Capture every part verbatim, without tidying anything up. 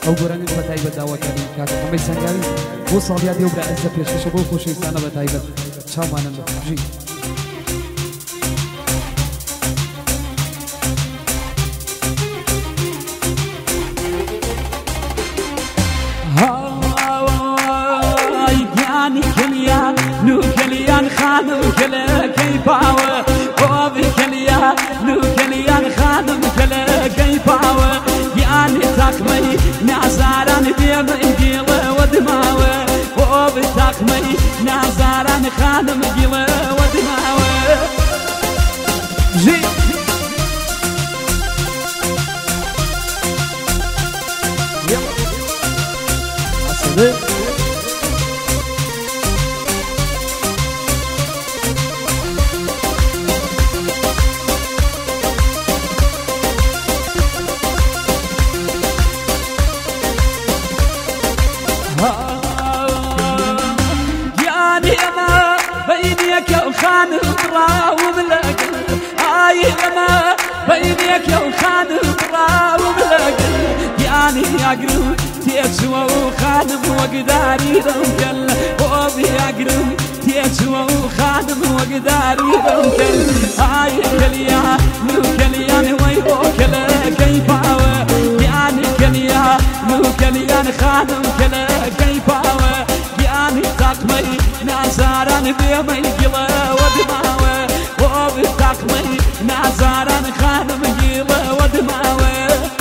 او گرانیش به تایبت دعوت کردیم که همه سنگاوی بو سالیه دیو برای عزت پیشش بو خوشیستانه به تایبت چا مانند خوشی نو كليان خانم كلا كيفاوة وابي كليا نو كليان خانم كلا كيفاوة يعني تاكمي نعزاران بيم انجيلة ودماوة وابي تاكمي نعزاران خانم جيلة ودماوة جي يلا خان براو بلق آي لما بينك يا خان براو بلق يعني يقرو تيتسوى خانم وقداري رمكل وابي يقرو تيتسوى خانم وقداري رمكل آي كليا نو كليا ويبو كلا كيفاوة يعني كليا نو كليا خانم كلا كيفاوة يعني تاقمي نازاران بيمي قلا ودماوة وابي تاقمي نازاران خانم قلا ودماوة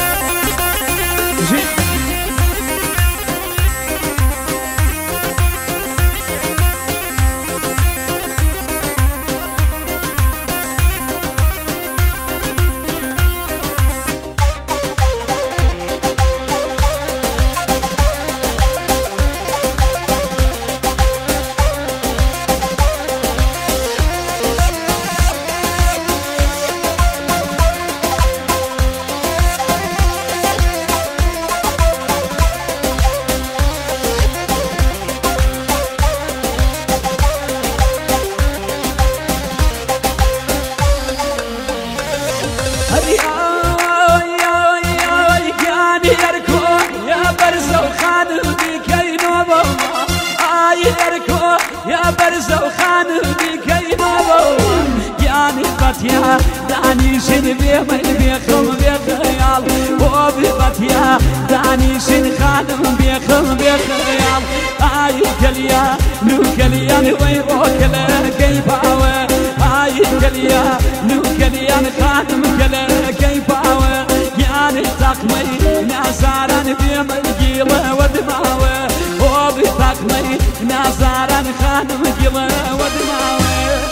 يا برزو خانم بكي نوبوان يعني بطيا داني شن بيمي بيخم بيخيال وبي بطيا داني شن خانم بيخم بيخيال آي كليا نو كليا ويبو كلا كيفاوة آي كليا نو كليا خانم كلا كيفاوة يعني تقمي نازاران بيمي جيلة ودماوة وبي تقمي نازاران خانم جيلة ودماوة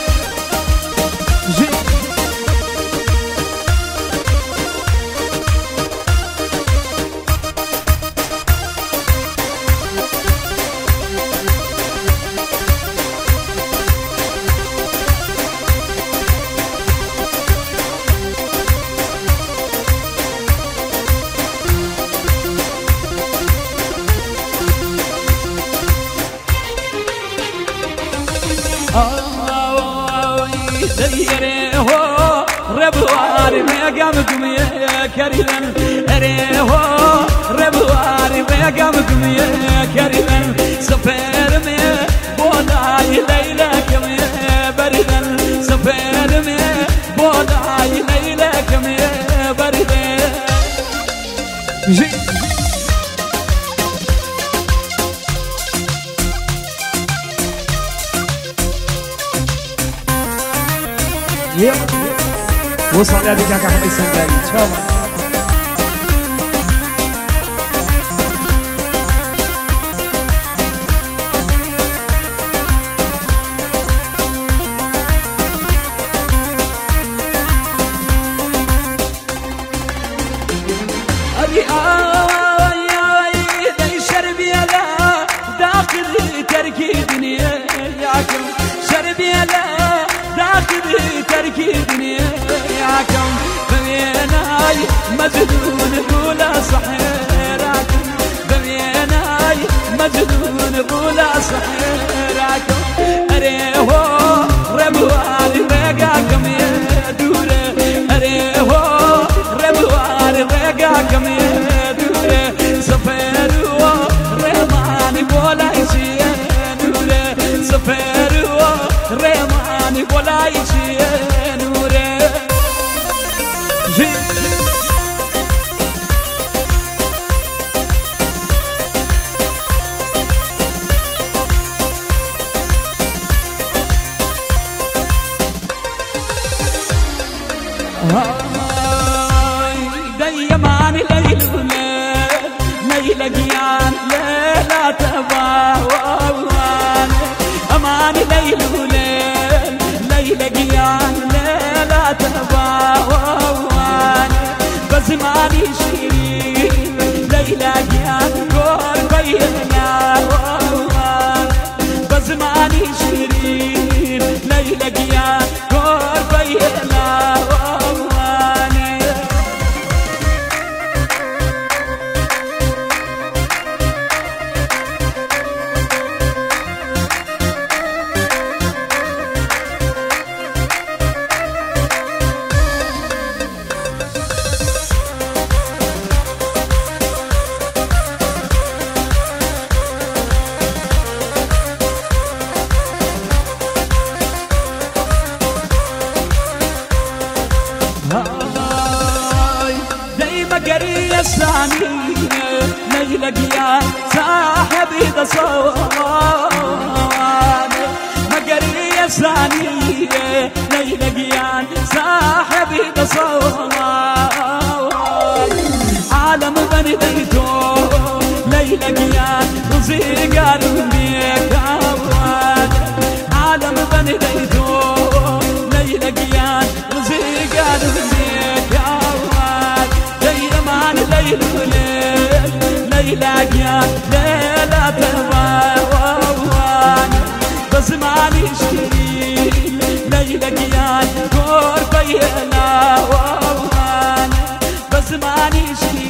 ريهو ربواري ما قامكم يا كريم ريهو ربواري ما قامكم يا كريم سفر ما بوداي ليلكم يا بريدن سفر ما بوداي ليلكم يا بريدن وصل يا ديكا كحمي سنجاري تشاما أبي آي آي دي شربي لا داخل تركي دنيا ياكم شربي لا داخل تركي دنيا ياكم بميناي مجنون بولا صحيراكم بميناي مجنون بولا صحيراكم أريهو ربوالي رقاكم يا دورة أريهو ربوالي رقاكم يا دورة صفير فروا ريماني بولايشي نوري ديمان ليل ليل قيان ليلة تباوان أمان ليل ليل قيان ليلة تباوان بزماني شيرين ليلة قيان كور بينا بزماني شيرين ليلة قيان كور بينا مقرية الثانية ليلة قيان صاحبي ذا صوان مقرية الثانية ليلة قيان صاحبي ذا صوان عالم بني بيتو ليلة قيان وزيقار بيكاوان عالم بني بيتو ليلة قيان وزيقار بيكاوان ليل وليل ليلة قيان ليلة تباوان بزماني شيرين ليلة قيان كور بينا وان بزماني شيرين